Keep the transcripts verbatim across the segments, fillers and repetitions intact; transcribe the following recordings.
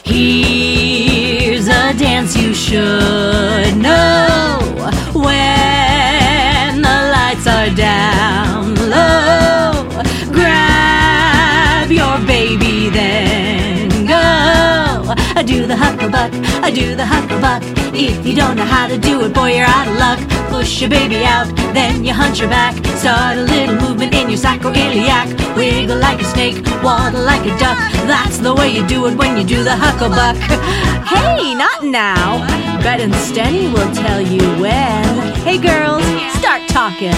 Here's a dance you should know. When the lights are down low, grab your baby, then go. I do the hucklebuck, I do the hucklebuck. If you don't know how to do it, boy, you're out of luck. Push your baby out, then you hunch your back. Start a little movement in your sacroiliac. Wiggle like a snake, waddle like a duck. That's the way you do it when you do the hucklebuck. Hey, not now. Bet and Stenny will tell you when. Hey girls, start talking.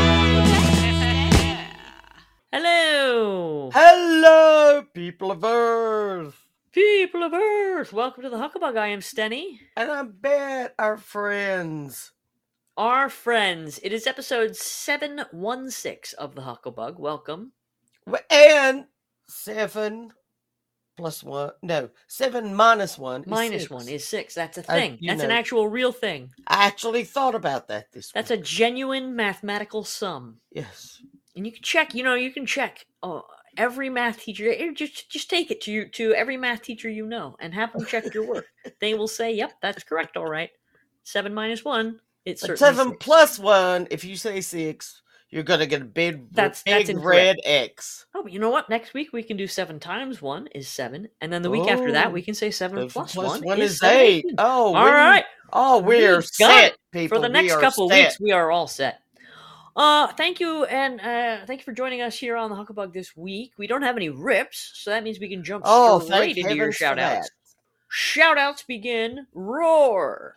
Hello. Hello, people of Earth. People of Earth. Welcome to the Hucklebuck. I am Stenny. And I bet our friends. Our friends. It is episode seven one six of the Hucklebuck. Welcome. And seven plus one. No, seven minus one. Minus is one is six. That's a I- thing. you That's know. an actual real thing. I actually thought about that this That's week. a genuine mathematical sum. Yes. And you can check, you know, you can check oh, every math teacher. eh, Just just take it to you to every math teacher you know and have them check your work. They will say, yep, that's correct, all right. Seven minus one, it's But certainly seven six. plus one, if you say six, you're going to get a big, That's- big that's incorrect. red X. Oh, but you know what? Next week we can do seven times one is seven, and then the week after that Oh. we can say seven Seven plus, plus one, one is, is seven, eight. eighteen. Oh, All we- right. Oh, We we're got set, it. people. For the We next are couple set. weeks, we are all set. Uh, thank you, and uh, thank you for joining us here on the Hucklebuck this week. We don't have any rips, so that means we can jump Oh, straight thank into your heavens for shout outs. that. Shout outs begin. Roar.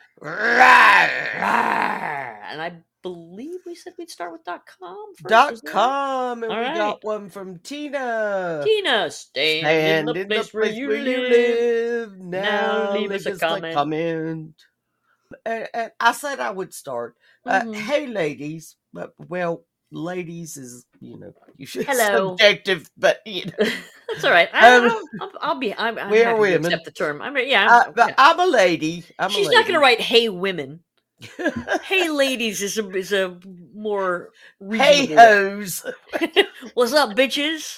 Rawr. And I believe we said we'd start with dot com first. Dot is that right? com, and All we right. got one from Tina. Tina, stand, Stand in the place, where, you live. Now, Now leave us a comment. comment. And, and I said I would start. Uh, Mhm. hey, ladies. But well, ladies is you know you should Hello. subjective, but you know, That's all right. I, Um, I'll, I'll, I'll be. I'm, I'm we are happy to women. accept the term. I'm. Yeah. uh, I'm, but yeah. I'm a lady. I'm She's a not going to lady. write "Hey women." "Hey ladies" is a is a more Hey reasonable. hoes. What's up, bitches?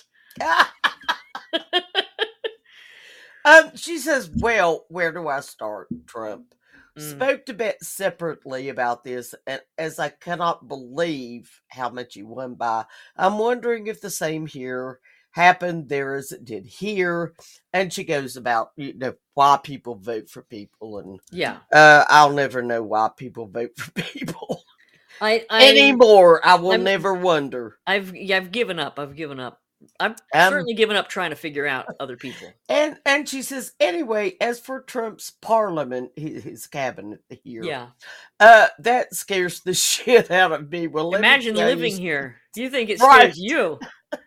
um, she says, well, where do I start, Trump? Mm. Spoke to Bet separately about this, and as I cannot believe how much he won by, I'm wondering if the same here happened there as it did here. And she goes about, you know, why people vote for people, and Yeah. uh, I'll never know why people vote for people I. I anymore. I will I'm- never wonder. I've. Yeah. I've given up. I've given up. I've Um, certainly given up trying to figure out other people. And and she says, anyway, as for Trump's parliament, his, his cabinet here, Yeah. uh, that scares the shit out of me. Well, let me Imagine tell you, living here. Do you think it Right. scares you?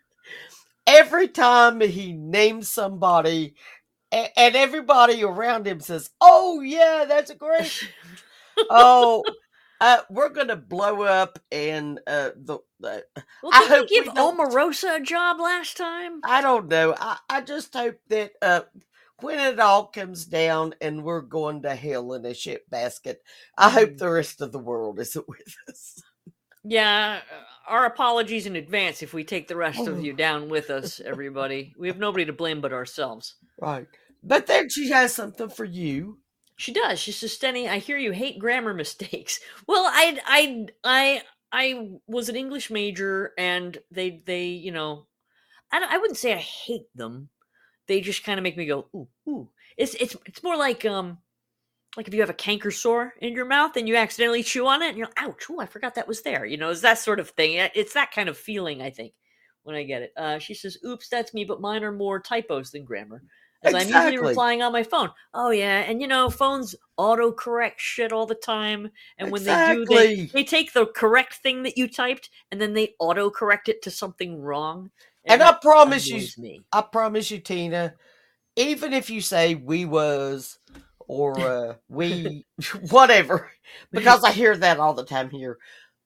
every time he names somebody, and, and everybody around him says, "Oh yeah, that's a great." oh, uh, we're gonna blow up, and uh, the, the Well, I did hope he we give don't- Omarosa a job last time? I don't know. I, I just hope that uh, when it all comes down and we're going to hell in a shit basket, I hope Mm. the rest of the world isn't with us. Yeah, uh, our apologies in advance if we take the rest Oh. of you down with us, everybody. We have nobody to blame but ourselves. Right. But then she has something for you. She does. She says, Stenny, I hear you hate grammar mistakes. Well, I, I, I, I was an English major, and they, they, you know, I, don't- I wouldn't say I hate them. They just kind of make me go, ooh, ooh. It's, it's, it's more like, um, like if you have a canker sore in your mouth and you accidentally chew on it, and you're like, ouch, ooh, I forgot that was there. You know, it's that sort of thing. It- It's that kind of feeling, I think, when I get it. Uh, she says, oops, that's me, but mine are more typos than grammar. As I'm usually Exactly. replying on my phone. Oh yeah, and you know, phones autocorrect shit all the time, and when they do, they, Exactly. they take the correct thing that you typed, and then they autocorrect it to something wrong. And I that promise you, annoys me. I promise you, Tina, even if you say we was or uh, we, whatever, because I hear that all the time here.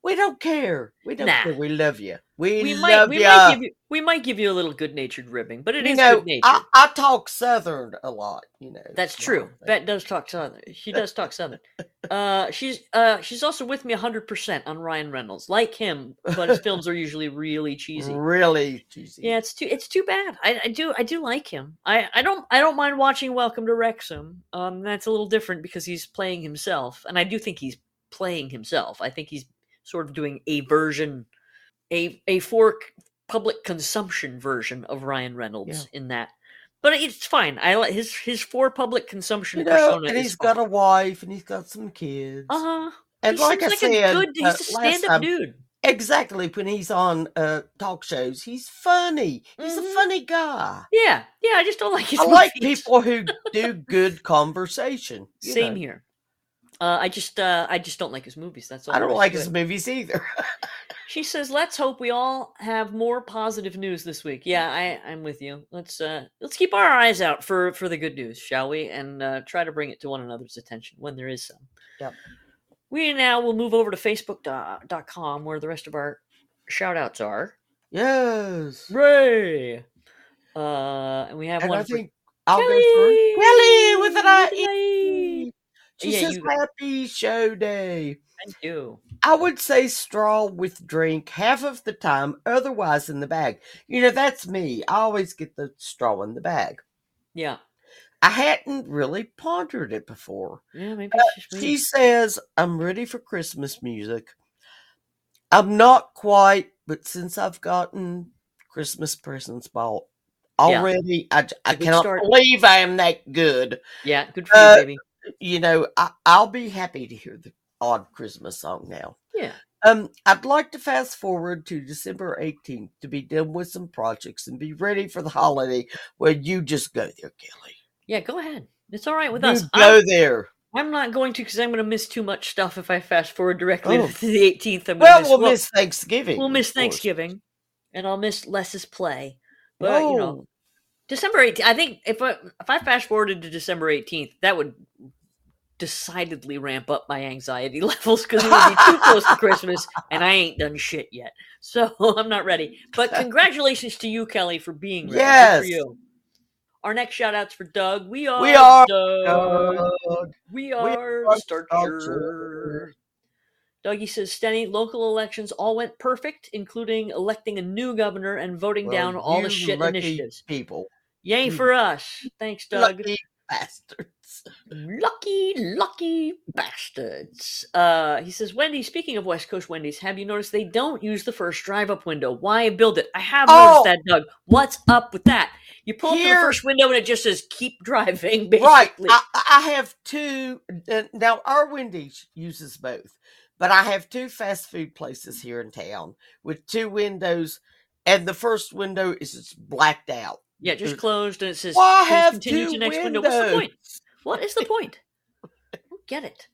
We don't care. We don't Nah. care. We love you. We, We love might we ya. might give you we might give you a little good natured ribbing, but it You is know, good natured. I, I talk Southern a lot. You know, That's the true. whole thing. Bet does talk Southern. She does talk Southern. Uh, she's uh, she's also with me hundred percent on Ryan Reynolds, like him, but his films are usually really cheesy. Really cheesy. Yeah, it's too it's too bad. I, I do I do like him. I, I don't I don't mind watching Welcome to Wrexham. Um, that's a little different because he's playing himself, and I do think he's playing himself. I think he's sort of doing a version, a a for public consumption version of Ryan Reynolds in that. But it's fine. I like his his for public consumption You know, persona. and is he's fine. got a wife and he's got some kids. Uh huh. And he like seems I like said, a good. He's uh, a last stand-up time, dude. exactly, when he's on uh, talk shows, he's funny. He's Mhm. a funny guy. Yeah, yeah. I just don't like his I like movies. people who do good conversation. you Same know. here. Uh, I just uh, I just don't like his movies. That's all. I there don't is like to his it. movies either. She says, "Let's hope we all have more positive news this week." Yeah, I, I'm with you. Let's uh, let's keep our eyes out for for the good news, shall we? And uh, try to bring it to one another's attention when there is some. Yep. We now will move over to Facebook dot com where the rest of our shout outs are. Yes. Ray. Uh, and we have And one I for think I'll Kelly. go first. Kelly with an I With an E. She Yeah, says you- happy show day. Thank you. I would say straw with drink half of the time, otherwise in the bag. You know, that's me. I always get the straw in the bag. Yeah. I hadn't really pondered it before. Yeah, maybe Uh, it's just me. she says, I'm ready for Christmas music. I'm not quite, but since I've gotten Christmas presents bought already, I, j- I a good cannot start. believe I am that good. Yeah, good for you, Uh, baby. You know, I, I'll be happy to hear the odd Christmas song now. Yeah. Um, I'd like to fast forward to December eighteenth to be done with some projects and be ready for the holiday where you just go there, Kelly. Yeah, go ahead. It's all right with You us. go I'm, there. I'm not going to because I'm going to miss too much stuff if I fast forward directly Oh. to the eighteenth. I'm Well, gonna miss, we'll miss Thanksgiving. we'll miss of course. Thanksgiving, and I'll miss Les's play. But you know, Oh, December eighteenth. I think if I if I fast forwarded to December eighteenth, that would decidedly ramp up my anxiety levels because it would be too close to Christmas, and I ain't done shit yet. So I'm not ready. But congratulations to you, Kelly, for being ready. Good Yes. for you. Our next shout out's for Doug. We are, We are Doug. Doug. We We are are the Starcher. Starcher. Dougie says, Stenny, local elections all went perfect, including electing a new governor and voting Well, down all the you shit lucky initiatives. people. Yay You for us. Thanks, Doug. Lucky bastards. Lucky, lucky bastards. Uh, he says, Wendy, speaking of West Coast Wendy's, have you noticed they don't use the first drive-up window? Why build it? I have Oh! noticed that, Doug. What's up with that? You pull up to the Here- first window and it just says, keep driving, basically. Right. I, I have two. uh, Now, our Wendy's uses both, but I have two fast food places here in town with two windows, and the first window is just blacked out. Yeah, just Uh, closed and it says, Well, I please have continue two to next windows. window. What's the point? What is the point? I don't get it.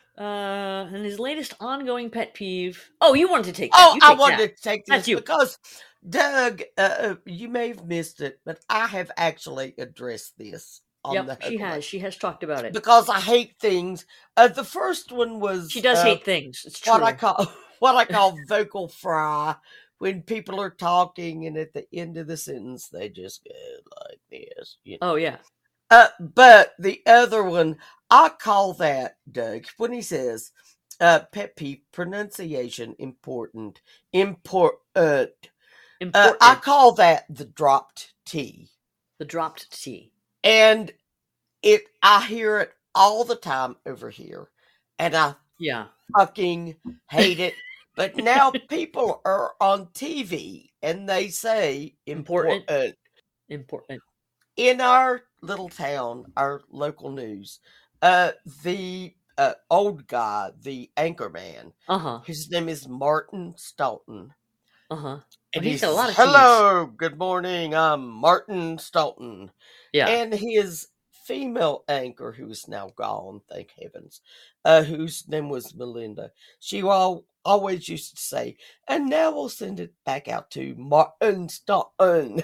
Uh, and his latest ongoing pet peeve. Oh, you wanted to take that. Oh, You I take wanted that. to take That's this you. because, Doug, uh, uh, you may have missed it, but I have actually addressed this on Yep, the she Huckleberry. has. She has talked about it. Because I hate things. Uh, the first one was She does uh, hate things. It's true. what I call what I call vocal fry, when people are talking and at the end of the sentence they just go like this. You know? Oh, yeah. Uh, but the other one, I call that, Doug, when he says, uh, pet peeve, pronunciation important, important. Uh, Important. I call that the dropped T. the dropped T. And it, I hear it all the time over here, and I Yeah. fucking hate it. But now people are on T V and they say Important. important. Important. In our little town, our local news, uh, the uh, old guy, the anchor man, Uh-huh. his name is Martin Stoughton. Uh-huh. And he's he's got a lot of hello, good morning, I'm Martin Stoughton. Yeah. And his female anchor, who is now gone, thank heavens, uh, whose name was Melinda, she al- always used to say, and now we'll send it back out to Martin Stoughton.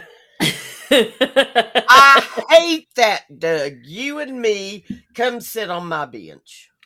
I hate that, Doug. You and me, come sit on my bench.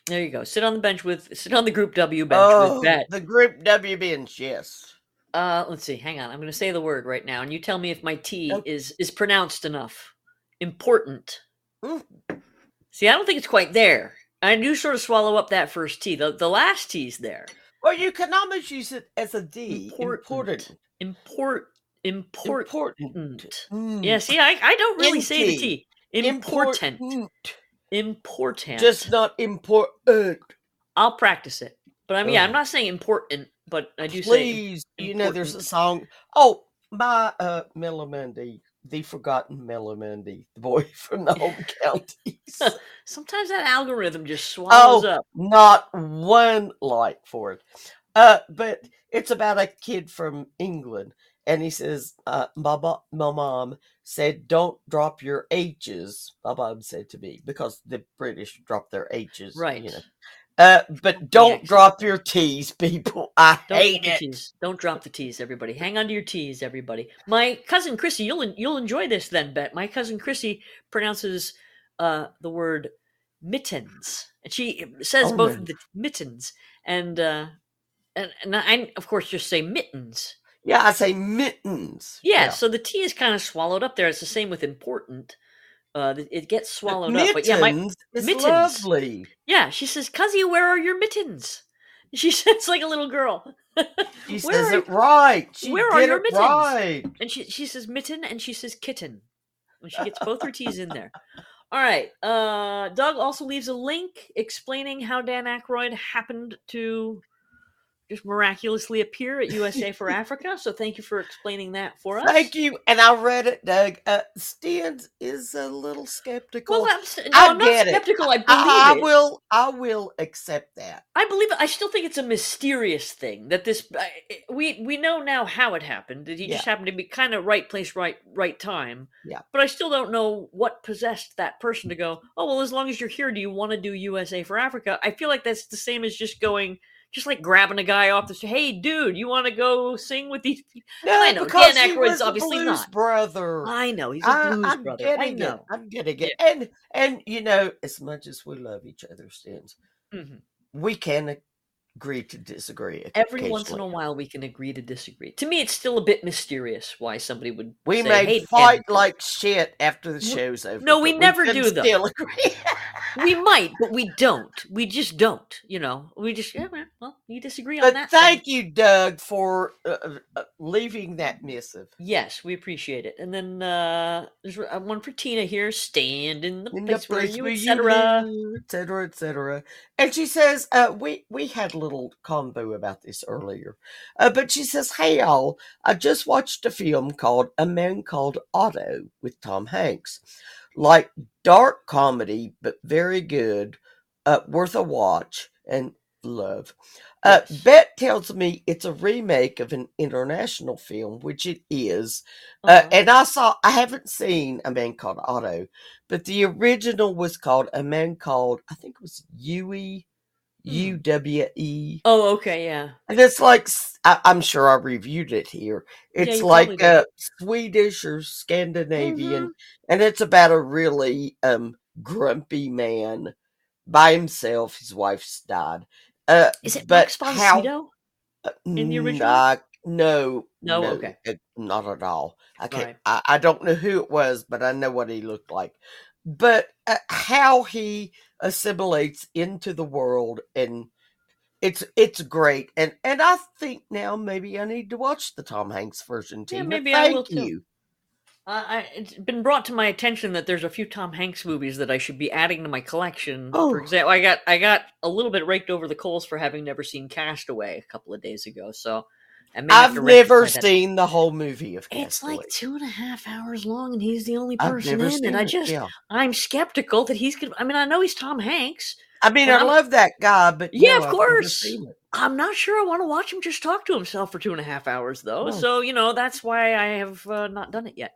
There you go. Sit on the bench with sit on the Group W bench Oh, with Bet. the Group W bench, yes. Uh, let's see. Hang on. I'm going to say the word right now, and you tell me if my T Okay. is is pronounced enough. Important. Mm. See, I don't think it's quite there. I do sort of swallow up that first T. The the last T's there. Well, you can almost use it as a D. Important. Import. Important. Important. Mm. Yeah. See, I I don't really say the N T. T. Important. Important. Important. Just not important. I'll practice it. But I mean, yeah, I'm Ugh. not saying important, but I do say Please, you know, there's a important. song. Oh, by uh, Melamundy, the forgotten Melamundy, the boy from the home counties. Sometimes that algorithm just swallows Oh, up. not one like for it. Uh, but it's about a kid from England, and he says, uh, my, bo- my mom said, don't drop your H's, my mom said to me, because the British drop their H's. Right. You know. Uh, but don't accent. drop your T's, people. I Don't hate drop the it. T's. Don't drop the T's, everybody. Hang on to your T's, everybody. My cousin Chrissy, you'll you'll enjoy this then, Bet. My cousin Chrissy pronounces uh, the word mittens, and she says Oh, both no. of the mittens, and uh, and and I of course just say mittens. Yeah, I say mittens. Yeah, Yeah. so the T is kind of swallowed up there. It's the same with important. Uh, th- it gets But swallowed up. But yeah, my mittens is mittens. lovely. Yeah, she says, "Cuzzy, where are your mittens?" She says like a little girl. She Where says are- it right. She where are did your it mittens? right. And she she says mitten and she says kitten. And she gets both her T's in there. All right. Uh, Doug also leaves a link explaining how Dan Aykroyd happened to just miraculously appear at U S A for Africa. So thank you for explaining that for us. Thank you. And I read it, Doug. Uh, Stans is a little skeptical. Well, I'm, s- no, I I'm not get it. skeptical. I believe I, I it. will. I will accept that. I believe it. I still think it's a mysterious thing that this. I- We we know now how it happened. That he just happened to be kind of right place, right right time. Yeah. But I still don't know what possessed that person to go. Oh well, as long as you're here, do you want to do U S A for Africa? I feel like that's the same as just going, just like grabbing a guy off the street. Hey, dude, you want to go sing with these people? No, I know, because Dan he Aykroyd's was a obviously blues not. brother. I know he's a I, blues I'm brother. getting I it. know. I'm getting it. And and you know, as much as we love each other, Stans, Mhm. we can agree to disagree. Every once in a occasionally. while, we can agree to disagree. To me, it's still a bit mysterious why somebody would We say, may "Hey, Dan fight Aykroyd." like shit after the W- show's over. no, we but never can do, though. Still agree. We might, but we don't. We just don't. You know, we just yeah, well, well you disagree on But that. then. thank you, Doug, for uh, uh, leaving that missive. Yes, we appreciate it. And then uh there's uh, one for Tina here. Stand in the In the place where place you, where et you cetera. live, et cetera, et cetera. And she says, uh, we, we had a little convo about this earlier. Uh, but she says, hey, y'all, I just watched a film called A Man Called Otto with Tom Hanks. Like dark comedy, but very good, uh, worth a watch and love. Uh, Yes. Bet tells me it's a remake of an international film, which it is. Uh, Uh-huh. and I saw, I haven't seen A Man Called Otto, but the original was called A Man Called, I think it was Huey, Hmm. U W E. Oh, okay, yeah. And it's like, I, I'm sure I reviewed it here. It's you like probably did. uh, Swedish or Scandinavian, Mhm. and it's about a really um, grumpy man by himself. His wife's died. Uh, Is it but Max von how? Sydow? Uh, in the original? nah, no, No? no, Okay. it- not at all. I can't. Right. I, I don't know who it was, but I know what he looked like. But uh, how he assimilates into the world, and it's it's great. And and I think now maybe I need to watch the Tom Hanks version. Yeah, Tina, maybe I thank will too. you. Uh, I, it's been brought to my attention that there's a few Tom Hanks movies that I should be adding to my collection. Oh. For example, I got I got a little bit raked over the coals for having never seen Castaway a couple of days ago. So I may have I've to never rectify that. seen the whole movie of Castaway. It's like two and a half hours long, and he's the only I've person never in seen it. I it. just Yeah. I'm skeptical that he's gonna. I mean, I know he's Tom Hanks. I mean, Well, I I'm- love that guy, but Yeah, no, of I've never course. seen it. I'm not sure I want to watch him just talk to himself for two and a half hours, though. Oh. So you know that's why I have uh, not done it yet.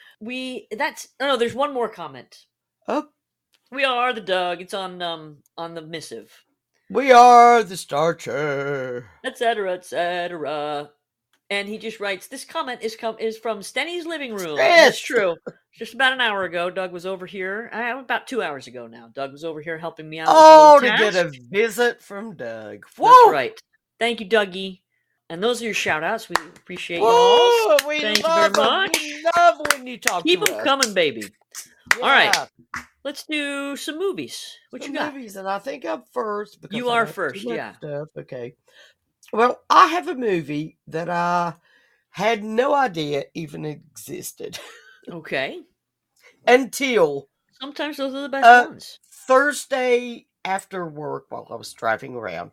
We that's oh no, there's one more comment. Oh, We are the Doug. It's on um on the missive, we are the Starcher. et cetera, et cetera. And he just writes, "This comment is com- is from Stenny's living room." Yes. It's true. Just about an hour ago, Doug was over here. Uh, about two hours ago now. Doug was over here helping me out. Oh, with a to little get a task. visit from Doug. Whoa! That's right. Thank you, Dougie. And those are your shout outs. We appreciate you all. Whoa, we Thank you love very 'em. much. We love when you talk Keep to them us. coming, baby. Yeah. All right. Let's do some movies. What Some you got? movies, and I think I'm first. Because You I are have too first, much yeah. Stuff. Okay. Well, I have a movie that I had no idea even existed Okay. until Sometimes those are the best uh, ones. Thursday after work while I was driving around.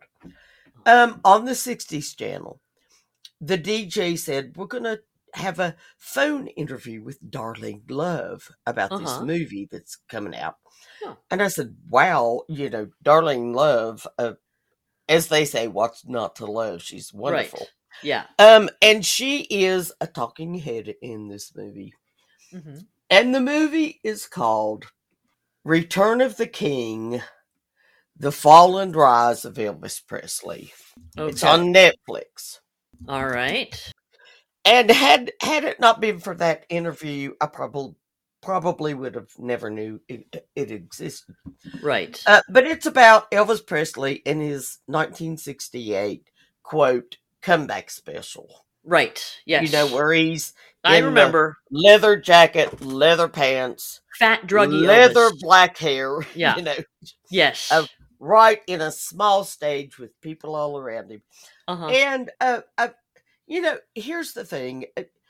Um, on the sixties channel, the D J said, we're going to have a phone interview with Darling Love about this Uh-huh. movie that's coming out. Huh. And I said, wow, you know, Darling Love, uh, as they say, what's not to love? She's wonderful. Right. Yeah. Um, and she is a talking head in this movie. Mm-hmm. And the movie is called Return of the King, The Fall and Rise of Elvis Presley. Okay. It's on Netflix. All right. And had had it not been for that interview, I probably probably would have never knew it, it existed. Right. Uh, but it's about Elvis Presley in his nineteen sixty-eight, quote, comeback special. Right. Yes. You know, where he's I in the remember. leather jacket, leather pants, Fat druggy leather Elvis. black hair. Yeah. You know, Yes. uh, right in a small stage with people all around him. Uh-huh. And, uh, uh, you know, here's the thing.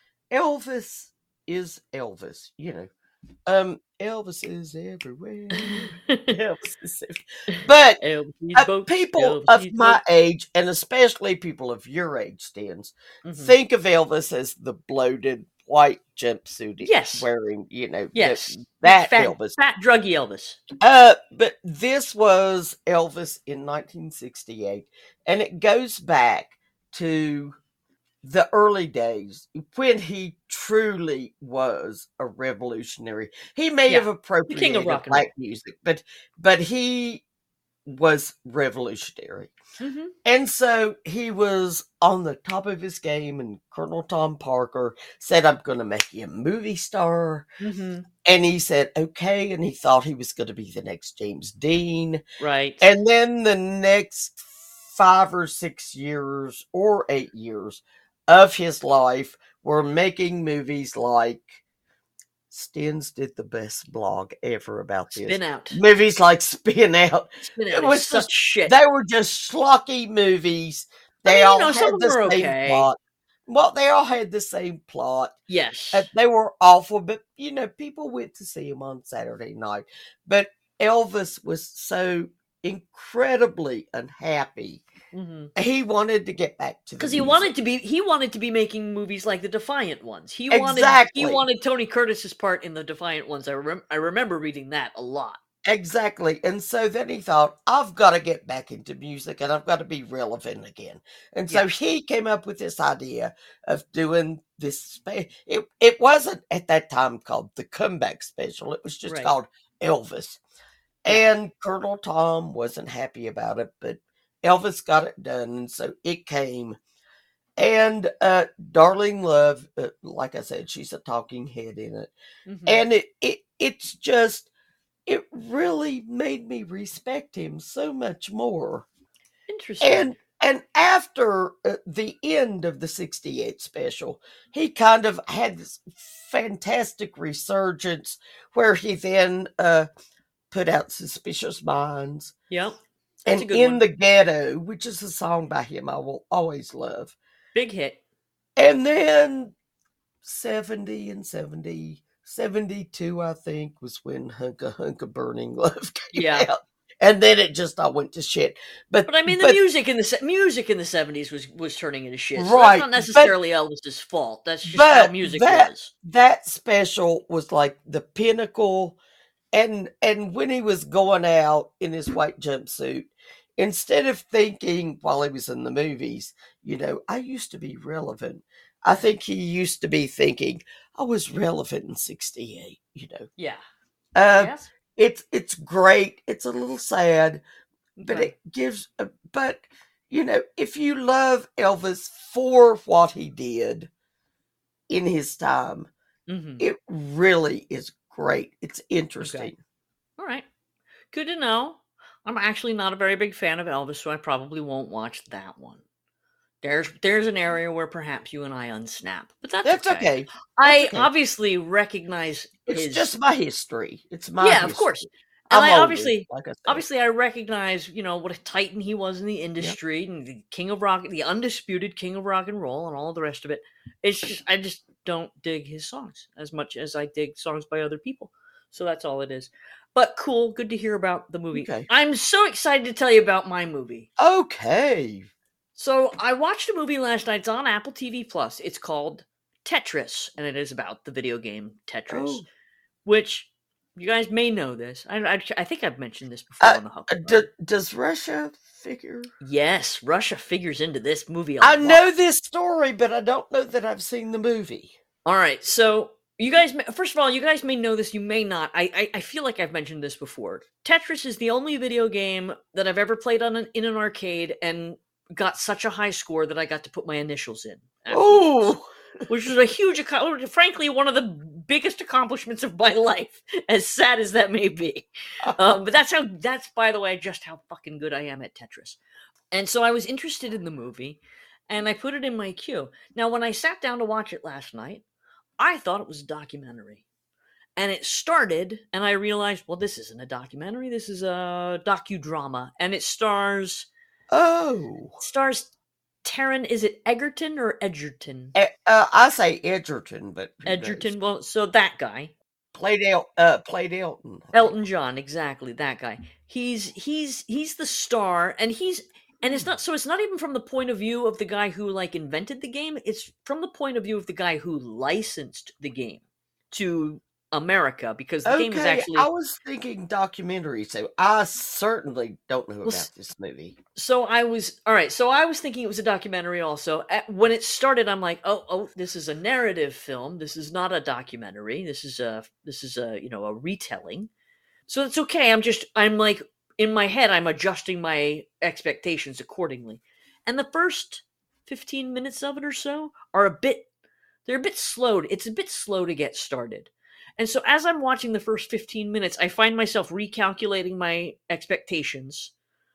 Elvis is Elvis, you know. Um, Elvis is everywhere. Elvis is everywhere. But Elvis uh, boats, people Elvis of boats. my age, and especially people of your age, Stans, Mhm. think of Elvis as the bloated white jumpsuit he's Yes. wearing, you know, Yes. that, that fat, Elvis. Fat druggy Elvis. Uh, but this was Elvis in nineteen sixty-eight, and it goes back to the early days when he truly was a revolutionary. He may Yeah, have appropriated rock and black roll. music, but but he was revolutionary. Mm-hmm. And so he was on the top of his game, and Colonel Tom Parker said, I'm going to make you a movie star. Mm-hmm. And he said, okay. And he thought he was going to be the next James Dean. Right. And then the next five or six years or eight years of his life were making movies like Stins did the best blog ever about this. Spin Out. Movies like Spin Out. Spin It Out was is such just- shit. They were just schlocky movies. I They mean, you all know, some had of the them were same okay. plot. Well, they all had the same plot. Yes. Uh, they were awful, but you know, people went to see him on Saturday night. But Elvis was so incredibly unhappy. Mm-hmm. He wanted to get back to the Because he music. wanted to be, he wanted to be making movies like the Defiant ones. He wanted, Exactly. he wanted Tony Curtis's part in the Defiant ones. I rem- I remember reading that a lot. Exactly. And so then he thought, I've got to get back into music and I've got to be relevant again. And so Yeah. he came up with this idea of doing this. Spe- it, it wasn't at that time called the Comeback Special. It was just Right. called Elvis. Yeah. And Colonel Tom wasn't happy about it, but Elvis got it done. And so it came. And uh, Darling Love, uh, like I said, she's a talking head in it. Mhm. And it, it it's just, it really made me respect him so much more. Interesting. And and after uh, the end of the sixty-eight special, he kind of had this fantastic resurgence where he then uh, put out Suspicious Minds Yep. That's a and good In one. the Ghetto, which is a song by him I will always love. Big hit. And then seventy and seventy, seventy-two, I think, was when Hunka Hunka Burning Love came Yeah. out. And then it just all went to shit. But, But I mean, the but- music in the se- music in the seventies was was turning into shit. So Right, that's not but- necessarily Elvis's fault. That's just but how music that- was. that special was like the pinnacle. And and when he was going out in his white jumpsuit, instead of thinking while he was in the movies, you know, I used to be relevant. I think he used to be thinking, I was relevant in sixty-eight, you know. Yeah. Uh, yes. It's it's great. It's a little sad, but Okay. it gives. A, but you know, if you love Elvis for what he did in his time, Mm-hmm. it really is great. It's interesting. Okay. All right. Good to know. I'm actually not a very big fan of Elvis, so I probably won't watch that one. There's there's an area where perhaps you and I unsnap, but that's, That's okay. okay. I That's okay. obviously recognize It's his. just my history. It's my yeah, history. of course. And I'm I older, obviously, like I said. obviously, I recognize, you know, what a titan he was in the industry and the king of rock, the undisputed king of rock and roll, and all the rest of it. It's just I just don't dig his songs as much as I dig songs by other people. So that's all it is. But cool, good to hear about the movie. Okay. I'm so excited to tell you about my movie. Okay. So I watched a movie last night. It's on Apple T V Plus. It's called Tetris, and it is about the video game Tetris, Oh. which you guys may know this. I, I, I think I've mentioned this before Uh, on the Huckleberry. D- does Russia figure? Yes, Russia figures into this movie a I lot. know this story, but I don't know that I've seen the movie. All right, so you guys, may, first of all, you guys may know this, you may not. I, I, I feel like I've mentioned this before. Tetris is the only video game that I've ever played on an, in an arcade and got such a high score that I got to put my initials in. Oh, Which was a huge, ac- frankly, one of the biggest accomplishments of my life, as sad as that may be. Um, but that's how, that's, by the way, just how fucking good I am at Tetris. And so I was interested in the movie, and I put it in my queue. Now, when I sat down to watch it last night, I thought it was a documentary. And it started, and I realized, well, this isn't a documentary, this is a docudrama. And it stars, oh. stars Taron, is it Egerton or Edgerton? E- uh, I say Edgerton, but who Edgerton, knows? well, so that guy. Played El- uh, played Elton. I think. Elton John, exactly, that guy. He's he's he's the star, and he's and it's not so it's not even from the point of view of the guy who like invented the game. It's from the point of view of the guy who licensed the game to America, because the Okay, game is actually I was thinking documentary, so I certainly don't know Well, about s- this movie. so I was all right. So I was thinking it was a documentary. Also, At, when it started, I'm like, oh, oh, this is a narrative film. This is not a documentary. This is a this is a you know a retelling. So it's okay. I'm just I'm like in my head, I'm adjusting my expectations accordingly. And the first fifteen minutes of it or so are a bit they're a bit slowed. It's a bit slow to get started. And so as I'm watching the first fifteen minutes, I find myself recalculating my expectations.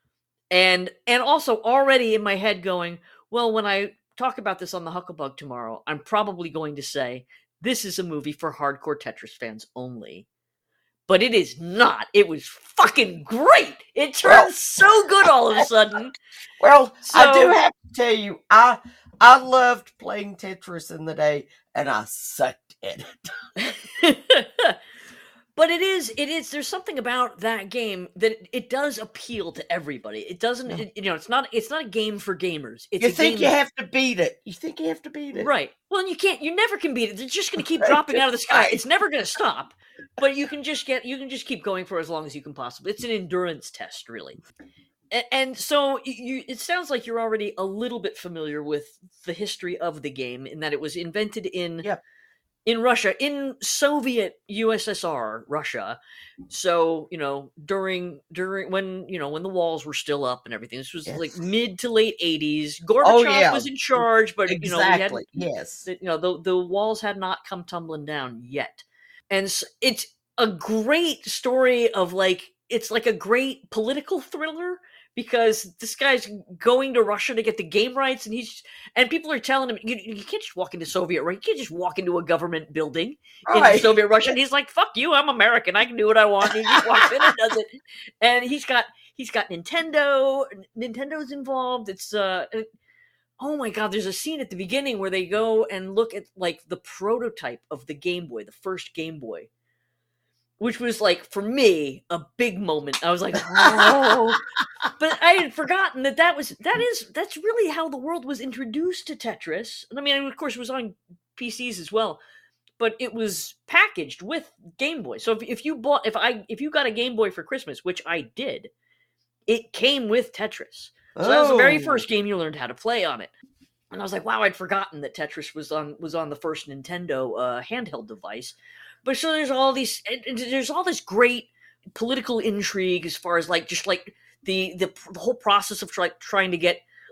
And and also already in my head going, well, when I talk about this on the Huckleberry tomorrow, I'm probably going to say this is a movie for hardcore Tetris fans only. But it is not. It was fucking great. It turned Well- so good all of a sudden. Well, I do So- have to tell you, I I loved playing Tetris in the day, and I sucked at it. But it is, it is, there's something about that game that it, it does appeal to everybody. It doesn't, Yeah. it- you know, it's not, it's not a game for gamers. It's You a think game you have to beat it? You think you have to beat it? Right. Well, and you can't. You never can beat it. It's just going to keep Right, dropping out of the sky. right. It's never going to stop. But you can just get. You can just keep going for as long as you can possibly. It's an endurance test, really. And, and so you. It sounds like you're already a little bit familiar with the history of the game, in that it was invented in. Yep. In Russia, in Soviet U S S R Russia, so you know during during when you know when the walls were still up and everything. This was Yes. like mid to late eighties. Gorbachev Oh, yeah. was in charge, but you know we had Exactly. Yes. that you know the the walls had not come tumbling down yet, and s it's a great story of like it's like a great political thriller, because this guy's going to Russia to get the game rights, and he's and people are telling him you, you can't just walk into Soviet right, you can't just walk into a government building in Right. Soviet Russia, and he's like, fuck you, I'm American, I can do what I want. And he just walks in and does it, and he's got he's got Nintendo, Nintendo's involved. It's uh. it- Oh my god, there's a scene at the beginning where they go and look at like the prototype of the Game Boy, the first Game Boy. Which was like for me a big moment. I was like, "Oh." But I had forgotten that that was that is that's really how the world was introduced to Tetris. And I mean, of course it was on P Cs as well, but it was packaged with Game Boy. So if, if you bought if I if you got a Game Boy for Christmas, which I did, it came with Tetris. So that was the very Oh. first game you learned how to play on it. And I was like, wow, I'd forgotten that Tetris was on was on the first Nintendo uh, handheld device. But so there's all these and- and there's all this great political intrigue as far as like just like the the, the whole process of try, trying to get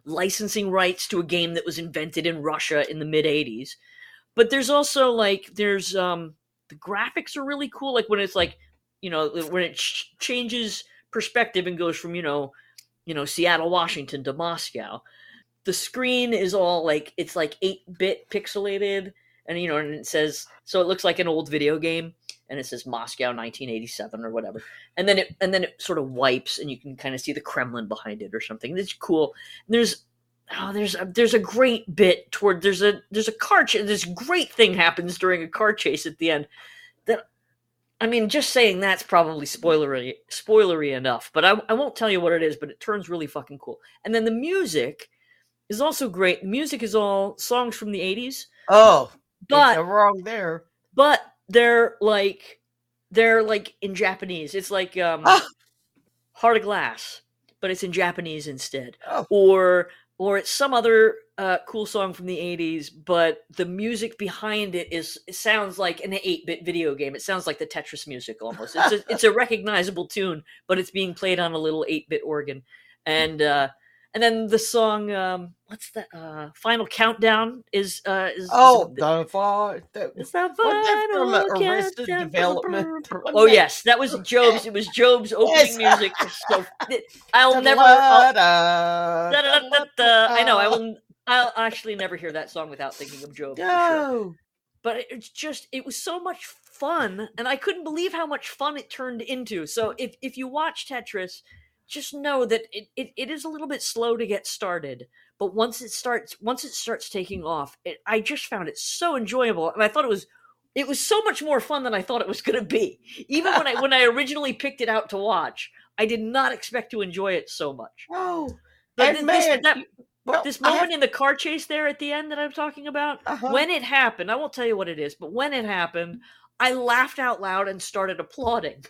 licensing rights to a game that was invented in Russia in the mid eighties. But there's also like there's um the graphics are really cool, like when it's like, you know, when it ch- changes perspective and goes from, you know, you know, Seattle, Washington to Moscow. The screen is all like, it's like eight-bit pixelated, and, you know, and it says, so it looks like an old video game, and it says Moscow nineteen eighty-seven or whatever. And then it, and then it sort of wipes, and you can kind of see the Kremlin behind it or something. It's cool. And there's, oh, there's a, there's a great bit toward, there's a, there's a car chase, this great thing happens during a car chase at the end that, I mean, just saying that's probably spoilery, spoilery enough, but I, I won't tell you what it is, but it turns really fucking cool. And then the music is also great. The music is all songs from the eighties. Oh, but no wrong there. But they're like they're like in Japanese. It's like um, Ah. Heart of Glass, but it's in Japanese instead. Oh. Or or it's some other uh, cool song from the eighties, but the music behind it is it sounds like an eight-bit video game. It sounds like the Tetris music almost. It's a, it's a recognizable tune, but it's being played on a little eight-bit organ. And uh, and then the song, um, what's that? Uh, Final Countdown is is, is Oh, is, the far. The, it's that wasn't that from final uh, Arrested countdown. Development? Oh yes, that was Job's. It was Job's opening Yes. music. So I'll never. I'll, Da-da-da, da-da-da-da-da. I know. I will. I'll actually never hear that song without thinking of Job. For sure. No. But it's just, it was so much fun, and I couldn't believe how much fun it turned into. So if if you watch Tetris, just know that it, it, it is a little bit slow to get started. But once it starts, once it starts taking off, it, I just found it so enjoyable, and I thought it was, it was so much more fun than I thought it was going to be. Even when I when I originally picked it out to watch, I did not expect to enjoy it so much. Oh, But and this, man, that, well, this I moment have- in the car chase there at the end that I'm talking about, Uh-huh. when it happened, I won't tell you what it is, but when it happened, I laughed out loud and started applauding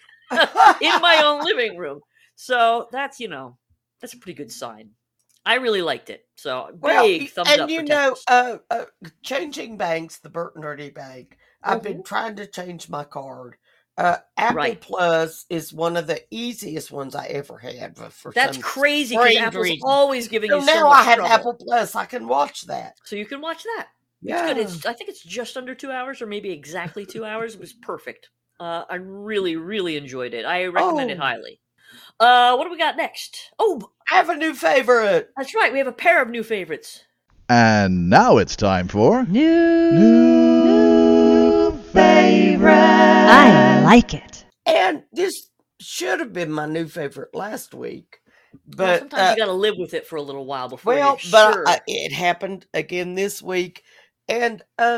in my own living room. So that's, you know, that's a pretty good sign. I really liked it. So big well, thumbs and up you for know, Tetris. uh, uh, changing banks, the Burt Nerdy Bank. I've been Mhm. trying to change my card. Uh, Apple Right. Plus is one of the easiest ones I ever had. For, for That's some crazy because strange Apple's reason. always giving So you so now much I have trouble. Apple Plus. I can watch that. So you can watch that. Yeah. It's good. It's, I think it's just under two hours or maybe exactly two hours. It was perfect. Uh, I really, really enjoyed it. I recommend it Oh. highly. Uh, what do we got next? Oh, I have a new favorite. that's right. We have a pair of new favorites. And now it's time for New, New Favorite. I like it. And this should have been my new favorite last week. Well, But sometimes uh, you got to live with it for a little while before well, you're but sure. I, it happened again this week. And uh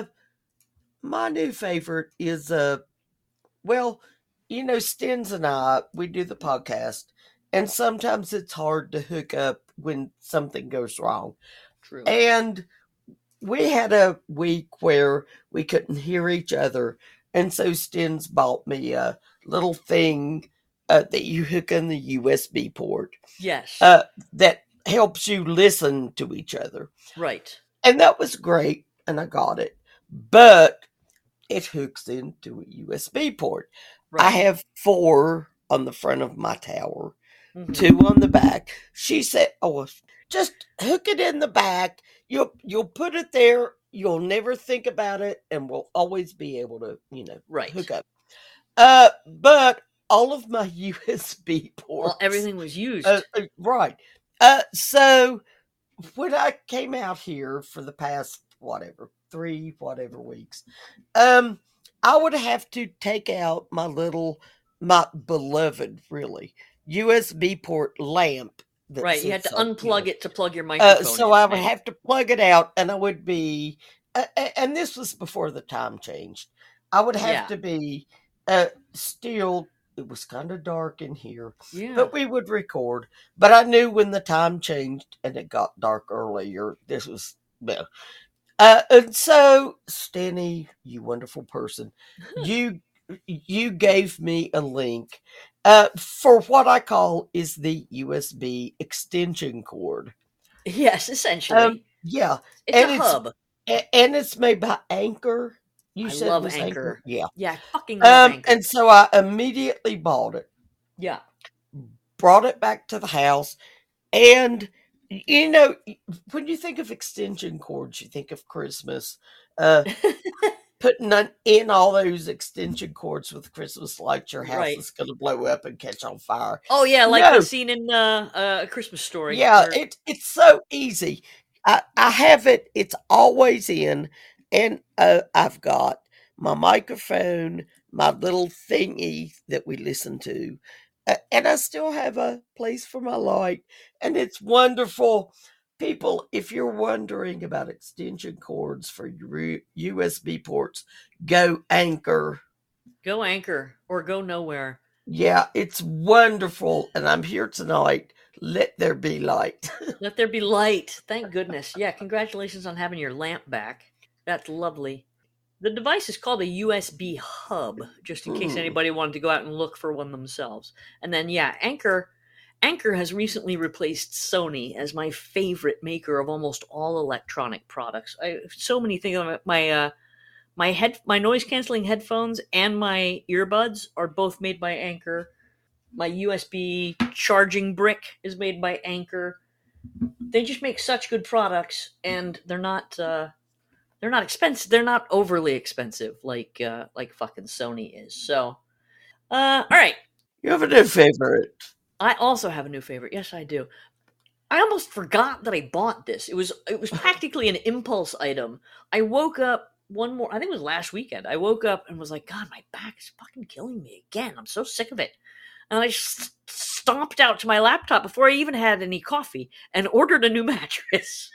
my new favorite is uh well, you know, Stens and I, we do the podcast, and sometimes it's hard to hook up when something goes wrong. True. And we had a week where we couldn't hear each other, and so Stens bought me a little thing uh, that you hook in the U S B port Yes. uh, that helps you listen to each other. right. And that was great, and I got it. But it hooks into a U S B port. Right. I have four on the front of my tower, Mhm. two on the back. She said, "Oh, just hook it in the back. You'll you'll put it there. You'll never think about it, and we'll always be able to, you know, Right. hook up." Uh, but all of my U S B ports, Well, everything was used. uh, uh, right. Uh, so when I came out here for the past whatever three whatever weeks, um, I would have to take out my little, my beloved, really U S B port lamp. that right. You had to sits on unplug here. it to plug your Uh, microphone. so in, I would right? have to plug it out, and I would be, uh, and this was before the time changed. I would have Yeah. to be uh, still. It was kind of dark in here, Yeah. but we would record. But I knew when the time changed and it got dark earlier, this was well. Uh, and so, Stanny, you wonderful person, you you gave me a link uh, for what I call is the U S B extension cord. yes, essentially. Um, yeah, it's and a it's- hub. a- and it's made by Anchor. You I said love it was Anchor. Yeah. Yeah, I fucking love Um, Anchor. and so I immediately bought it, yeah. brought it back to the house, and You know, when you think of extension cords, you think of Christmas. Uh, putting on, in all those extension cords with Christmas lights, your house Right. is going to blow up and catch on fire. Oh yeah, like No, the scene in uh, uh, A Christmas Story. yeah, Where, it it's so easy. I I have it. It's always in, and uh, I've got my microphone, my little thingy that we listen to, uh, and I still have a place for my light, and it's wonderful. People, if you're wondering about extension cords for your U S B ports, go Anchor. go Anchor or go nowhere. Yeah, it's wonderful, and I'm here tonight. Let there be light. Let there be light. Thank goodness. Yeah, congratulations on having your lamp back. That's lovely. The device is called a U S B hub, just in case Hmm. anybody wanted to go out and look for one themselves. And then, yeah, Anchor. Anchor has recently replaced Sony as my favorite maker of almost all electronic products. I so many things. My uh, my head, my noise canceling headphones, and my earbuds are both made by Anchor. My U S B charging brick is made by Anchor. They just make such good products, and they're not uh, they're not expensive. They're not overly expensive like uh, like fucking Sony is. So, uh, all right. You have a new favorite. I also have a new favorite. Yes, I do. I almost forgot that I bought this. It was it was practically an impulse item. I woke up one more. I think it was last weekend. I woke up and was like, God, my back is fucking killing me again. I'm so sick of it. And I just stomped out to my laptop before I even had any coffee and ordered a new mattress.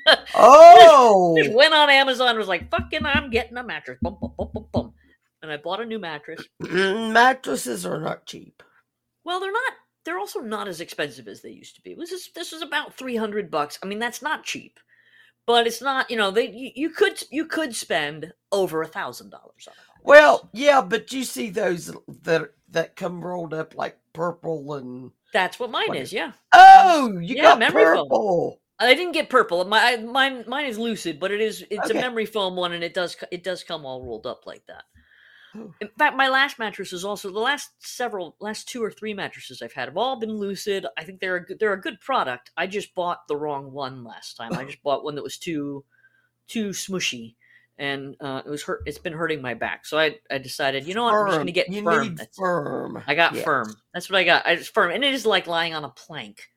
Oh, Just went on Amazon and was like, fucking, I'm getting a mattress. Bum, bum, bum, bum, bum. And I bought a new mattress. mattresses are not cheap. Well, they're not. They're also not as expensive as they used to be. This is this was about three hundred bucks. I mean, that's not cheap, but it's not. You know, they you, you could you could spend over a thousand dollars on it. Well, yeah, but you see those that that come rolled up like purple and That's what mine what is. is- Yeah, oh, you Yeah, got memory foam. purple. I didn't get purple. My I- mine mine is lucid, but it is it's Okay. a memory foam one, and it does co- it does come all rolled up like that. Oh. In fact, my last mattress is also the last several, last two or three mattresses I've had have all been lucid. I think they're a good, they're a good product. I just bought the wrong one last time. I just bought one that was too too smushy, and uh, it was hurt. It's been hurting my back, so I I decided, you know what, I'm just Firm. gonna get You firm. need That's- firm. I got Yeah. firm. That's what I got. I just firm, and it is like lying on a plank.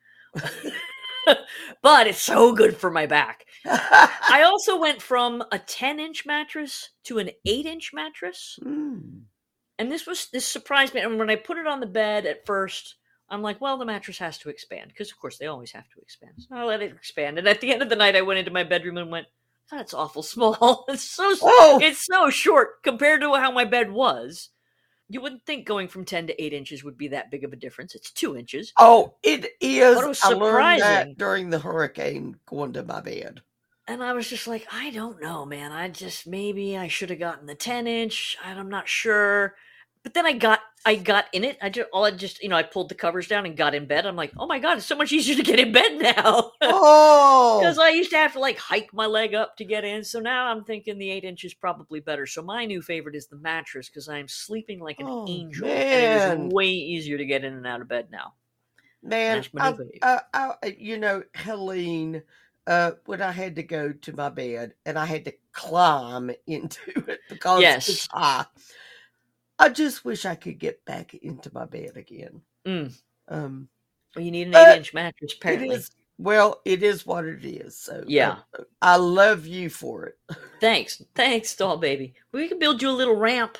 But it's so good for my back. I also went from a ten inch mattress to an eight inch mattress. Mm. And this was this surprised me. And when I put it on the bed at first, I'm like, well, the mattress has to expand, because of course they always have to expand. So I let it expand. And at the end of the night, I went into my bedroom and went, God, it's awful small. It's so Oh, it's so short compared to how my bed was. You wouldn't think going from ten to eight inches would be that big of a difference. It's two inches. oh, it is. But it was I learned surprising. that during the hurricane going to my bed. And I was just like, I don't know, man. I just maybe I should have gotten the ten inch. I'm not sure. But then I got I got in it. I just all I just you know I pulled the covers down and got in bed. I'm like, oh my god, it's so much easier to get in bed now. Because Oh, I used to have to like hike my leg up to get in. So now I'm thinking the eight inch is probably better. So my new favorite is the mattress, because I'm sleeping like an Oh, angel, man. and it is way easier to get in and out of bed now. man, That's my I, new fave. I, I, you know, Helene, uh, when I had to go to my bed and I had to climb into it because Yes. it's high, I just wish I could get back into my bed again. Mm. Um, Well, you need an But eight inch mattress, it apparently. is well, it is what it is. So Yeah. uh, I love you for it. Thanks, thanks, doll baby. We can build you a little ramp.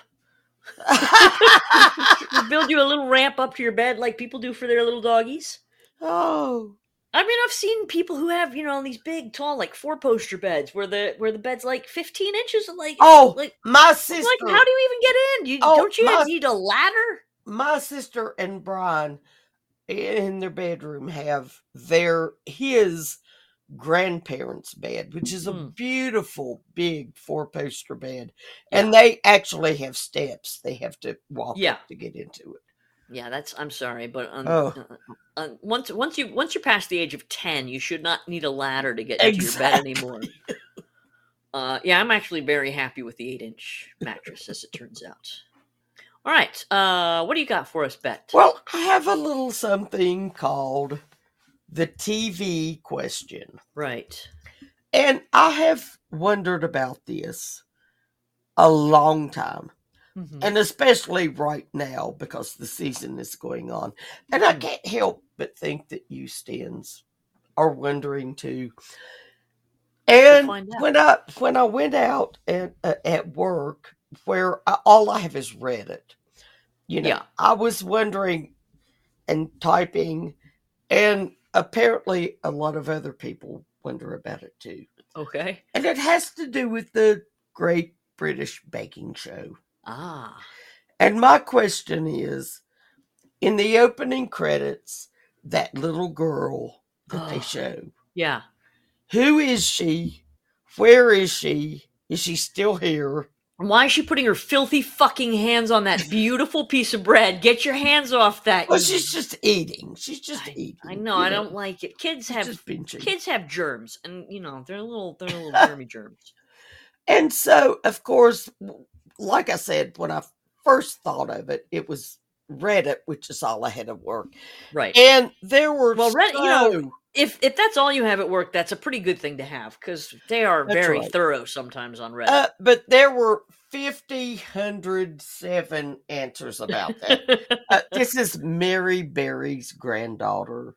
We'll build you a little ramp up to your bed like people do for their little doggies. Oh, I mean, I've seen people who have, you know, these big, tall, like four poster beds where the where the bed's like fifteen inches, and like, oh, like, my I'm sister, like, how do you even get in? You Oh, don't you my- need a ladder? my sister and Brian in their bedroom have their his grandparents' bed, which is a Hmm. beautiful big four poster bed, and they actually have steps. They have to walk Yeah. up to get into it. Yeah, that's. I'm sorry, but um, Oh. uh, uh, once once you once you're past the age of ten, you should not need a ladder to get into your bed Exactly. anymore. Uh, yeah, I'm actually very happy with the eight inch mattress, as it turns out. All right, uh, what do you got for us, Bet? Well, I have a little something called the T V question. Right. And I have wondered about this a long time. Mhm. And especially right now because the season is going on. And I can't help but think that you stands are wondering too. And find out. when I when I went out at uh, at work, where I, all I have is Reddit, you know, Yeah. I was wondering and typing, and apparently a lot of other people wonder about it too. Okay. And it has to do with the Great British Baking Show. Ah. And my question is, in the opening credits, that little girl that they Oh. show, Yeah. who is she? Where is she? Is she still here? And why is she putting her filthy fucking hands on that beautiful piece of bread? Get your hands off that. Well, you- she's just eating. She's just I, eating. I know. you I don't like it. Kids She's have just binging. kids have germs, and you know they're little they're little germy germs. And so, of course, like I said, when I first thought of it, it was Reddit, which is all I had at work. Right. And there were Well, Reddit, you so- know, if if that's all you have at work, that's a pretty good thing to have because they are That's very right. thorough sometimes on Reddit. Uh, but there were fifty, one hundred seven answers about that. uh, this is Mary Berry's granddaughter.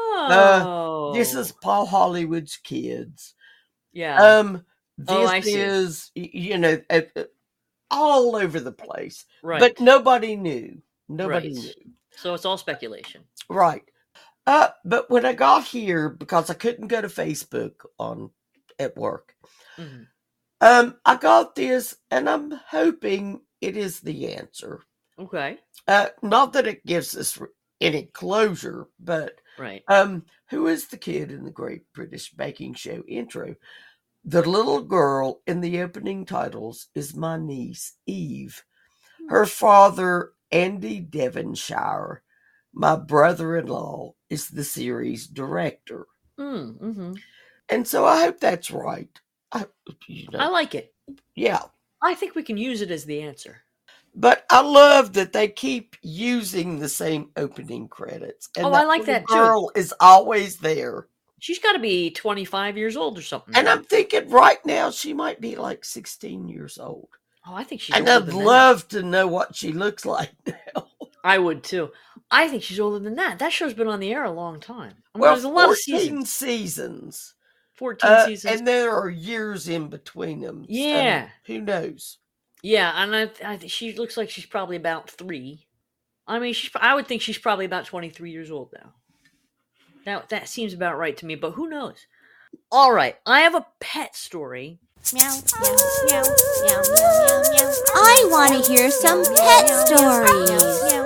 oh, This is Paul Hollywood's kids. yeah. Um, this Oh, I see. is, y- you know, uh, uh, all over the place. right. But nobody knew. Nobody Right. knew. So it's all speculation. Right. Uh, but when I got here, because I couldn't go to Facebook on at work, Mhm. um, I got this, and I'm hoping it is the answer. Okay. Uh, not that it gives us r- any closure, but Right. um, who is the kid in the Great British Baking Show intro? The little girl in the opening titles is my niece, Eve. Her father, Andy Devonshire, my brother-in-law, is the series director. Mm, hmm And so I hope that's right. I, you know, I like it. yeah. I think we can use it as the answer. But I love that they keep using the same opening credits. And Oh, I that like little that, too. girl is always there. She's got to be twenty-five years old or something. And now. I'm thinking right now she might be like sixteen years old. oh, I think she's And older I'd than that. love to know what she looks like now. I would too. I think she's older than that. That show's been on the air a long time. I mean, Well, there's a lot of fourteen seasons. seasons. fourteen Uh, seasons. and there are years in between them. so Yeah. who knows? Yeah, and I, I think she looks like she's probably about three. I mean, she's. I would think she's probably about twenty-three years old now. That that seems about right to me, but who knows? All right, I have a pet story. Meow, meow, meow, meow, meow, meow. I want to hear some pet stories.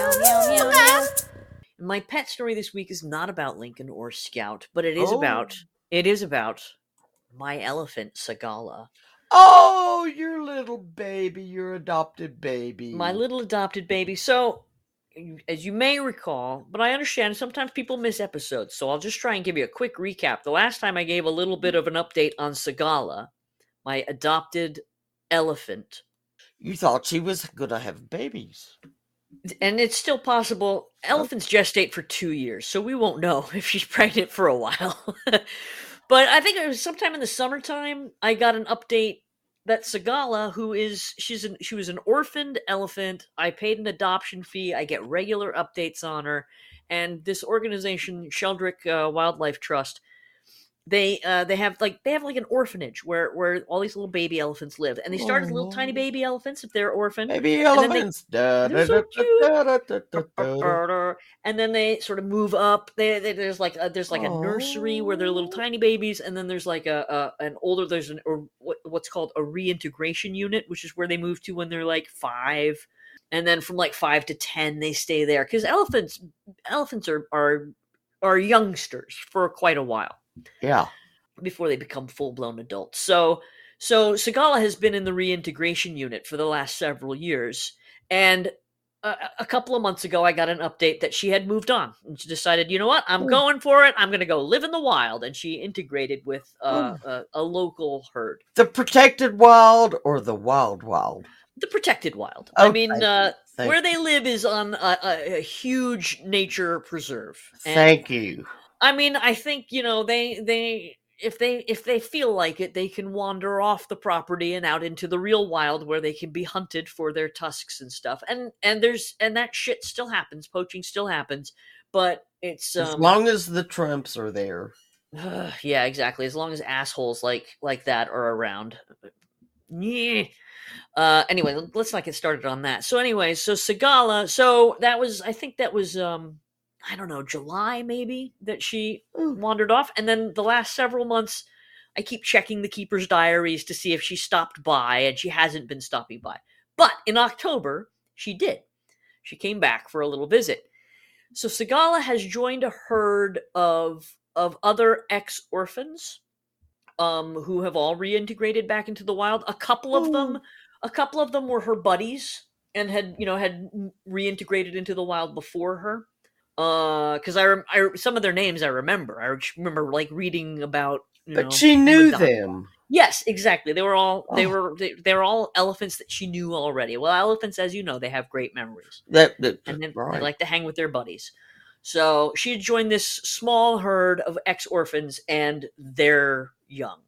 My pet story this week is not about Lincoln or Scout, but it is Oh. about it is about my elephant Sagala. Oh, your little baby, your adopted baby. My little adopted baby. So, as you may recall, but I understand sometimes people miss episodes, so I'll just try and give you a quick recap. The last time I gave a little bit of an update on Sagala, my adopted elephant. You thought she was going to have babies. And it's still possible. Elephants gestate for two years, so we won't know if she's pregnant for a while. But I think it was sometime in the summertime, I got an update that Sagala, who is she's an, she was an orphaned elephant. I paid an adoption fee. I get regular updates on her, and this organization, Sheldrick uh, Wildlife Trust, they uh, they have like they have like an orphanage where where all these little baby elephants live, and they start as little tiny Aw. baby elephants if they're orphaned. Baby then they- elephants. Da, they're da, so da, cute. da, da, da, da, da. And then they sort of move up. They, they there's like a, there's like a nursery where they're little Aw. tiny babies, and then there's like a, a an older there's an or what, what's called a reintegration unit, which is where they move to when they're like five, and then from like five to ten they stay there because elephants elephants are are are youngsters for quite a while Yeah. before they become full-blown adults. So so Sagala has been in the reintegration unit for the last several years, and a, a couple of months ago I got an update that she had moved on, and she decided, you know what, I'm Hmm. going for it. I'm going to go live in the wild, and she integrated with uh, a, a local herd, The protected wild or the wild wild? the protected wild. I Oh, mean, thank you. uh, Thank where you. they live is on a, a, a huge nature preserve. And Thank you. I mean, I think, you know, they they if they if they feel like it, they can wander off the property and out into the real wild where they can be hunted for their tusks and stuff. And and there's and that shit still happens. Poaching still happens, but it's As um long as the Trumps are there. yeah, exactly. As long as assholes like like that are around. Yeah. Uh anyway, l- let's not get started on that. So anyway, so Sagala, so that was I think that was um I don't know, July maybe that she Ooh. wandered off. And then the last several months, I keep checking the keeper's diaries to see if she stopped by, and she hasn't been stopping by. But in October, she did. She came back for a little visit. So Sagala has joined a herd of of other ex-orphans um who have all reintegrated back into the wild. A couple of them a couple of them were her buddies and had, you know, had reintegrated into the wild before her. Uh, because I, rem- I some of their names I remember. I remember like reading about. You But know, she knew Madonna. them. Yes, exactly. They were all they Oh. were they, they were all elephants that she knew already. Well, elephants, as you know, they have great memories, That, that and they, right. they like to hang with their buddies. So she had joined this small herd of ex-orphans, and they're young.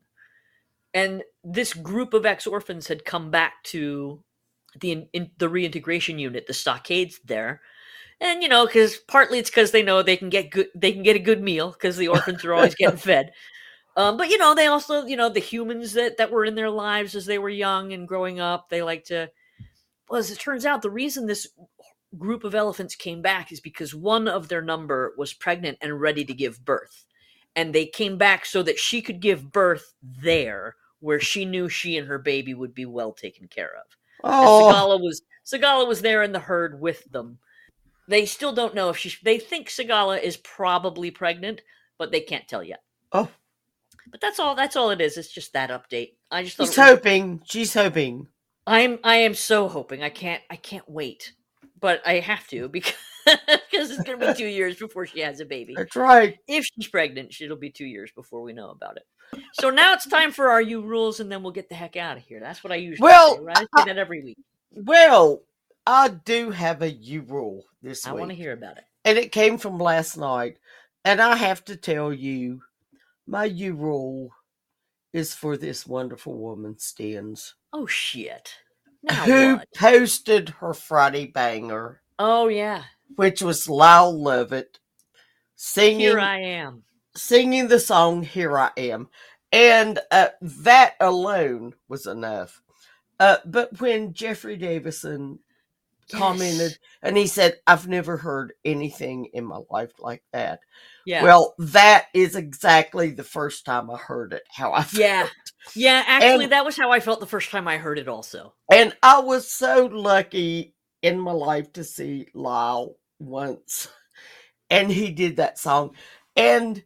And this group of ex-orphans had come back to the in, in the reintegration unit, the stockades there. And you know, because partly it's because they know they can get good, they can get a good meal because the orphans are always getting fed. Um, but you know, they also, you know, the humans that that were in their lives as they were young and growing up, they like to. Well, as it turns out, the reason this group of elephants came back is because one of their number was pregnant and ready to give birth, and they came back so that she could give birth there, where she knew she and her baby would be well taken care of. And Oh, Sagala was Sagala was there in the herd with them. They still don't know if she. They think Sagala is probably pregnant, but they can't tell yet. oh, But that's all. That's all it is. It's just that update. I just thought she's it was- hoping. She's hoping. I'm. I am so hoping. I can't. I can't wait. But I have to because because it's gonna be two years before she has a baby. That's right. If she's pregnant, it'll be two years before we know about it. So now it's time for our U rules, and then we'll get the heck out of here. That's what I usually Well, say. Right? I say that every week. Well, I do have a U rule this I week. want to hear about it. And it came from last night. And I have to tell you, my U rule is for this wonderful woman, Stens, Oh shit! Now who what? posted her Friday banger, Oh yeah. which was Lyle Lovett singing Here I am. singing the song "Here I Am," and uh, that alone was enough. Uh, but when Jeffrey Davison commented, Yes. and he said, "I've never heard anything in my life like that." Yeah. Well, that is exactly the first time I heard it. How I felt. Yeah. Yeah, actually, And- that was how I felt the first time I heard it also. And I was so lucky in my life to see Lyle once. And he did that song. And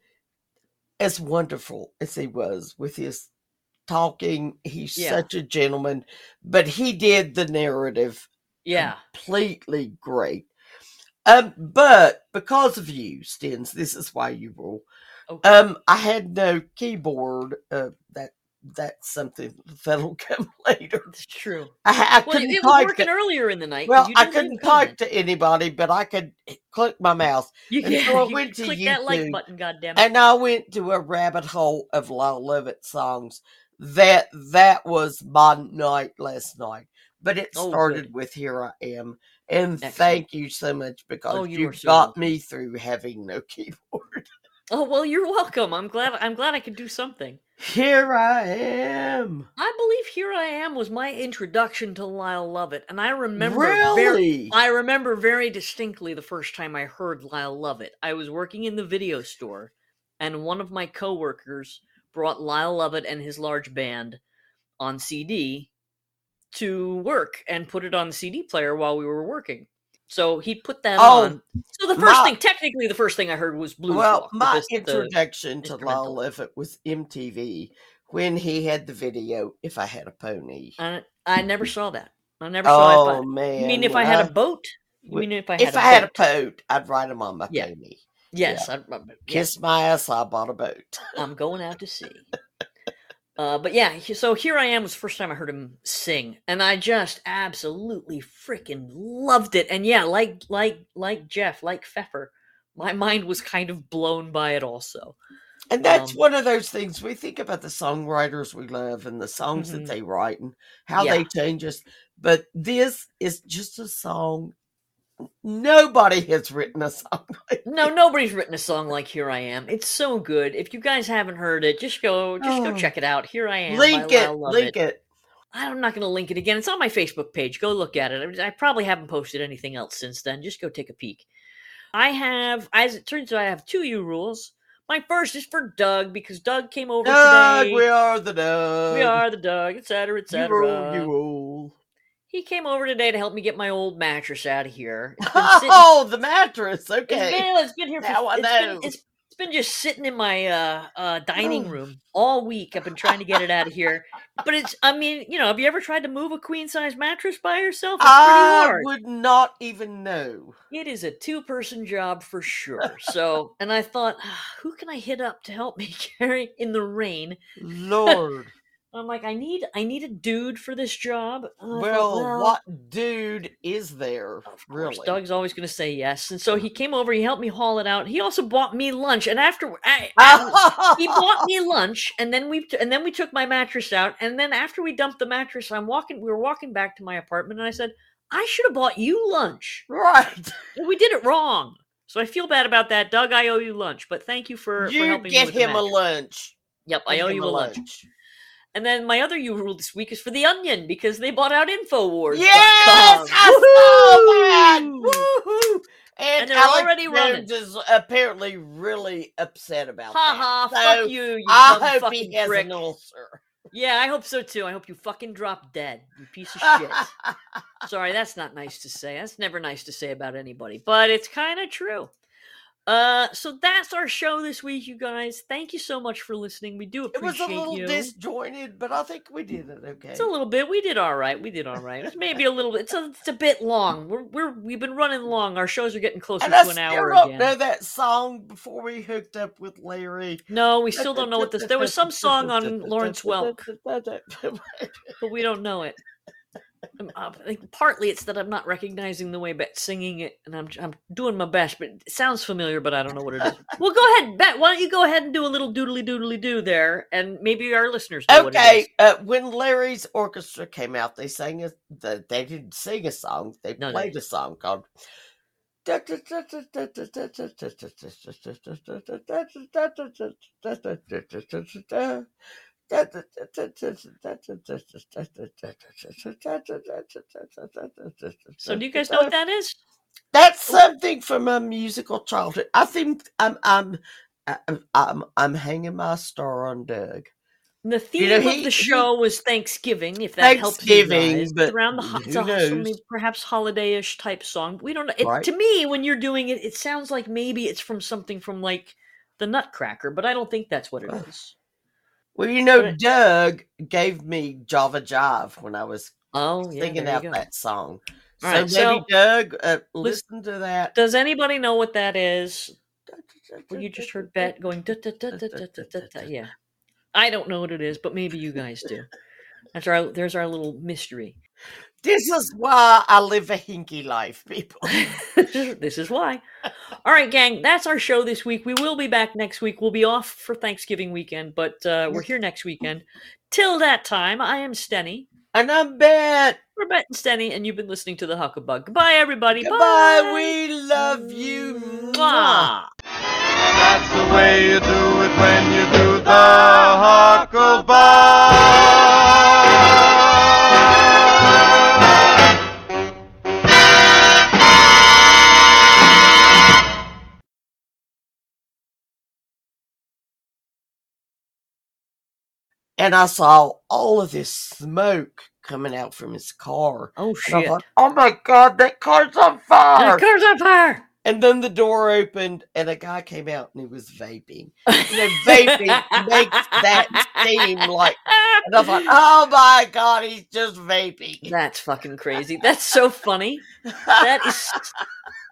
as wonderful as he was with his talking, he's Yeah. such a gentleman. But he did the narrative Yeah. completely great. Um, but because of you, Stens, this is why you rule. Okay. Um, I had no keyboard. Uh, that that's something that'll come later. It's true. I, I Well, couldn't it was type working to, earlier in the night. 'cause well, you I did leave couldn't a type comment. to anybody, but I could click my mouse, You, and yeah, so I you went to click that like YouTube, button, goddammit. and I went to a rabbit hole of Lyle Lovett songs. That that was my night last night. But it Oh, started good. with "Here I Am," and Excellent. thank you so much because Oh, you you are so got welcome. me through having no keyboard. Oh well, you're welcome. I'm glad. I'm glad I could do something. Here I am. I believe "Here I Am" was my introduction to Lyle Lovett, and I remember very, Really? I remember very distinctly the first time I heard Lyle Lovett. I was working in the video store, and one of my coworkers brought Lyle Lovett and his large band on C D to work and put it on the C D player while we were working. So he put that Oh, on. So the first my- thing, technically, the first thing I heard was Blues Well, Walk, the my bis- the- introduction to instrumental. Lyle Lovett was M T V when he had the video "If I Had a Pony." I, I never saw that. I never saw it. Oh But, man! you mean if I when had a boat? You w- mean if I had if a I had a boat? boat, I'd ride him on my Yeah. pony. Yes, I, I, yeah, Kiss my ass, I bought a boat. I'm going out to sea. Uh, but yeah, he- so "Here I Am" was the first time I heard him sing, and I just absolutely freaking loved it. And yeah, like like like Jeff, like Pfeffer, my mind was kind of blown by it also. And that's Um, one of those things we think about the songwriters we love and the songs Mhm. that they write and how Yeah. they change us. But this is just a song. Nobody has written a song like No, nobody's written a song like Here I Am. It's so good. If you guys haven't heard it, just go just go Oh. check it out. Here I Am. Link by it, Lyle link Lovett. it. I'm not going to link it again. It's on my Facebook page. Go look at it. I, mean, I probably haven't posted anything else since then. Just go take a peek. I have, as it turns out, I have two U rules. My first is for Doug because Doug came over Doug, today. we are the Doug. We are the Doug, et cetera, et You rule, cetera. you rule. He came over today to help me get my old mattress out of here. It's been sitting, Oh, the mattress. it's Okay. been, it's been here for Now I it's know. been, it's, it's been just sitting in my uh, uh, dining Oh. room all week. I've been trying to get it out of here. But it's, I mean, you know, have you ever tried to move a queen size mattress by yourself? It's pretty I hard. would not even know. It is a two person job for sure. So, and I thought, ah, who can I hit up to help me carry in the rain? Lord. I'm like, I need, I need a dude for this job. And I thought, Well, well, what dude is there? Of course, Really? Doug's always going to say yes. And so he came over, he helped me haul it out. He also bought me lunch. And after, I, I- he bought me lunch, and then we and then we took my mattress out. And then after we dumped the mattress, I'm walking. We were walking back to my apartment, and I said, I should have bought you lunch. Right. Well, we did it wrong. So I feel bad about that, Doug. I owe you lunch, but thank you for, for You helping me get with the him a mattress. lunch. Yep, I Get owe him you a lunch. And then my other U rule this week is for the Onion because they bought out Infowars. Yes, I saw that. Woohoo! And, And they're Alex already running. Jones is apparently really upset about Ha ha! that. So Fuck you, you I dumb hope fucking he has prick. an ulcer. Yeah, I hope so too. I hope you fucking drop dead, you piece of shit. Sorry, that's not nice to say. That's never nice to say about anybody, but it's kind of true. Uh, so that's our show this week, you guys. Thank you so much for listening. We do It was appreciate a little you. disjointed, but I think we did it okay. It's a little bit. We did all right. We did all right. It's maybe a little bit. It's a, it's a bit long. We're we're we've been running long. Our shows are getting closer and I to an still hour don't again. know that song before we hooked up with Larry. No, we still don't know what this. There was some song on Lawrence Welk, but we don't know it. Um, uh, I think partly it's that I'm not recognizing the way Bet's singing it, and I'm I'm doing my best, but it sounds familiar, but I don't know what it is. Well, go ahead, Bet. Why don't you go ahead and do a little doodly doodly do there, and maybe our listeners know what it Okay, is. uh, when Larry's orchestra came out, they sang a. The, they didn't sing a song. They No, they played a song called. So, do you guys know what that is? That's something from a musical childhood. I think I'm I'm I'm I'm, I'm hanging my star on Doug. The theme You know, of he- the he- show was Thanksgiving, if that helps you Thanksgiving, guys. but around the ho- it's who a- so knows? maybe perhaps holiday-ish type song. We don't know. It, Right. To me, when you're doing it, it sounds like maybe it's from something from like the Nutcracker, but I don't think that's what it is. Well, you know, But- Doug gave me Java Jive when I was Oh, yeah, singing there you out go. that song. All so right, maybe so Doug, uh, lis- listen to that. Does anybody know what that is? Well, you just heard Bet going da da da da da da da da. Yeah, I don't know what it is, but maybe you guys do. That's our. There's our little mystery. This is why I live a hinky life, people. This is why. All right, gang, that's our show this week. We will be back next week. We'll be off for Thanksgiving weekend, but uh, we're here next weekend. Till that time, I am Stenny. And I'm Bet. We're Bet and Stenny, and you've been listening to the Huckabug. Goodbye, everybody. Goodbye. Bye. We love you. Mwah. That's the way you do it when you do the huckleberry. And I saw all of this smoke coming out from his car. Oh, And I shit. thought, oh my God, that car's on fire. The car's on fire. And then the door opened and a guy came out and he was vaping. You know, vaping makes that seem like, and I thought, oh my God, he's just vaping. That's fucking crazy. That's so funny. That is